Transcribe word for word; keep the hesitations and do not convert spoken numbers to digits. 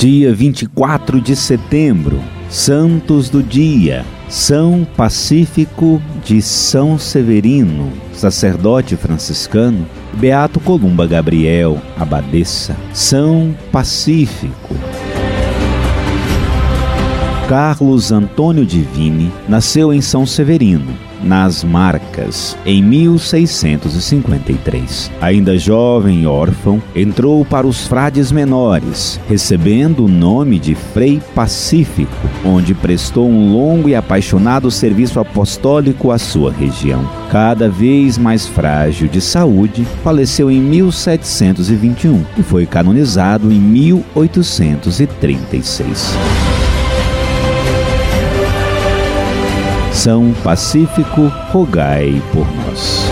Dia vinte e quatro de setembro, Santos do Dia, São Pacífico de São Severino, sacerdote franciscano, Beato Columba Gabriel, abadesa, São Pacífico. Carlos Antônio Divini nasceu em São Severino, nas Marcas, em mil seiscentos e cinquenta e três. Ainda jovem e órfão, entrou para os frades menores, recebendo o nome de Frei Pacífico, onde prestou um longo e apaixonado serviço apostólico à sua região. Cada vez mais frágil de saúde, faleceu em mil setecentos e vinte e um e foi canonizado em mil oitocentos e trinta e seis. São Pacífico, rogai por nós.